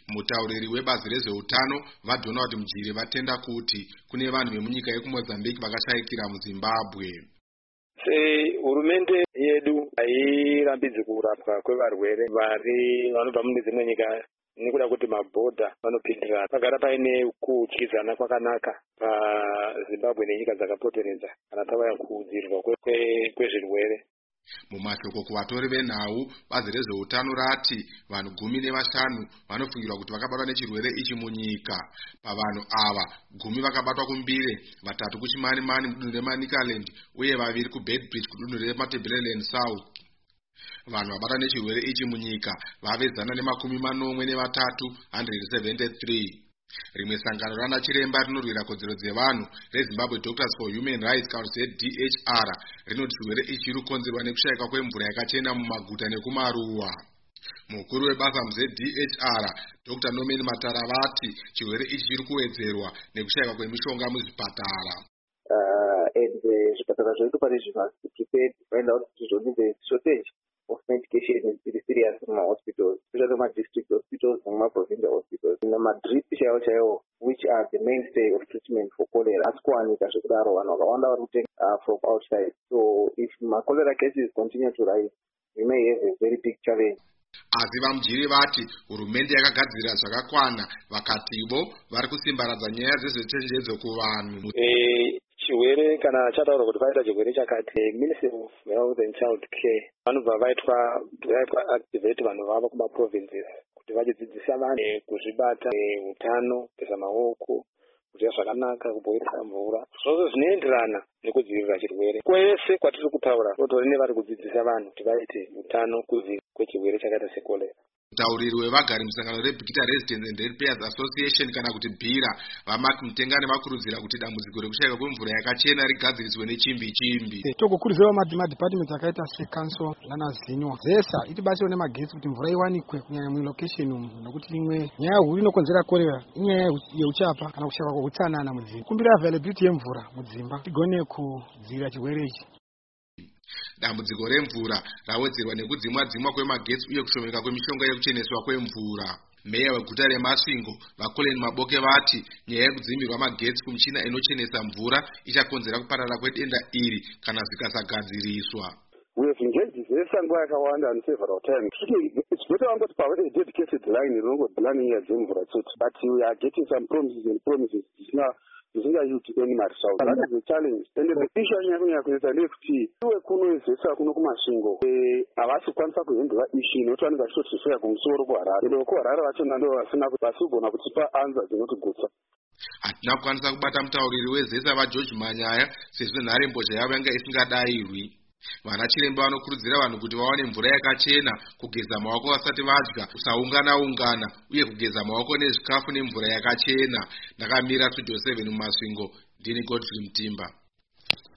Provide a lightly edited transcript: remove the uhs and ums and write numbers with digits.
Mutauriri webazi rezveutano vaDonald Mujiri vatenda kuti kune vanhu vemunyika yekuMozambique vakashayikira muZimbabwe. Hurumende yedu hairambidzi kurapwa kwevarwere vanobva mune dzimwe nyika nekuda kuti mabhodha vanopindira. Pagara paine kudyidzana kwakanaka paZimbabwe nenyika dzakapoteredza kana tauya kudzivirirwa kwezvirwere. Mumashoko kuvatori venhau, bazi rezveutano rati vanhu 15 vanofungirwa kuti vakabatwa nechirwere ichi munyika. Pavanhu ava 10 vakabatwa kuMbire, 3 kuChimanimani mudunhu reManicaland uye 2 kuBedbridge kudunhu reMatabeleland South. Vanhu vabatwa nechirwere ichi munyika vave 143, 173. Rimwe sangano rana chiremba rinorwira kodzero dzevanhu reZimbabwe Doctors for Human Rights Council DHR rinoti chirwere ichi chiri kukonzerwa nekushayika kwemvura yakachena mumaguta nekumaruwa. Mukuru webasa muZDHR Dr. Norman Matara vati chirwere ichi chiri kuwedzerwa nekushayika kwemishonga muzvipatara. Zvipatara zvedu pane zvino prepared to find out kuti zvonzi shortage of medication is very serious in hospitals, especially in district hospitals and provincial hospitals. In the drip chaiwo, which are the mainstay of treatment for cholera, asikuwanika zvekudaro vanhu vakawanda vari kutenga from outside. So if cholera cases continue to rise, we may have a very big challenge. Asi vaMujiri vati hurumende yakagadzirira zvakakwana, vakativo vari kusimbaradza nyaya dzezvechenjedzo kuvanhu. Chirwere kana chataura kuti paita chirwere chakati, Ministry of Health and Child Care vanobva vaitwa activate vanhu vava kumaprovinces kuti vachidzidzisa vanhu kuzvibata utano, kugeza maoko, kudya zvakanaka, kubhoirisa mvura, zvose zvinoenderana nekudzivirira chirwere. Kwese kwatiri kutaura totori nevari kudzidzisa vanhu kuti vaite utano kudzivirira kwechirwere chakaita sekolera. Mutauriri wevagari musangano reBikita Residents and Ratepayers Association kana kuti BIRA vaMark Mutengane vakurudzira kuti dambudziko rekushayika kwemvura yakachena rigadziriswe nechimbi-chimbi. Tokukurudzira madhipatimenti akaita seCouncil nanaZinwa dzesa itibatsire nemagetsi kuti mvura iwanikwe kunyanya mulocation umu, nokuti imwe nyaya huru inokonzera korera inyaya yeuchapa kana kushayika kweutsanana mudzimba. Kumbira availability yemvura mudzimba tigone kudzivirira chirwere ichi. Dambudziko remvura rawedzerwa nekudzimwa kwemagetsi uye kushomeka kwemishonga yekucheneswa kwemvura. Meya weguta reMasvingo vaColin Maboke vati nyaya yekudzimirwa magetsi kumichina inochenesa mvura ichakonzera kuparara kwedenda iri kana zvikasagadziriswa. We have engaged nguva yakawanda on several times. It's better angoti pave a dedicated line rinongodzana nyaya dzemvura chete, but we are getting some promises zvisingaiti any maresult. That is the challenge. And the issue anyanya kuita ndeyekuti iwe kunoizesa kuno kuMasvingo havasi kukwanisa kuhendura issue inotowanika chitotishaya kumusoro kuHarare. Ndo kuHarare vachona ndo vasigona kutipa answer dzinotigutsa. Hatina kukwanisa kubata mutauriri wezesa vaGeorge Manyaya sezvo nharembozha yavo yanga isingadayirwi. Vana chiremba vanokurudzira vanhu kuti vawane mvura yakachena, kugeza maoko vasati vadya, kusaungana uye kugeza maoko nezvikafu nemvura yakachena. Ndakamira Studio 7 muMasvingo, ndini Godfrey Mtimba.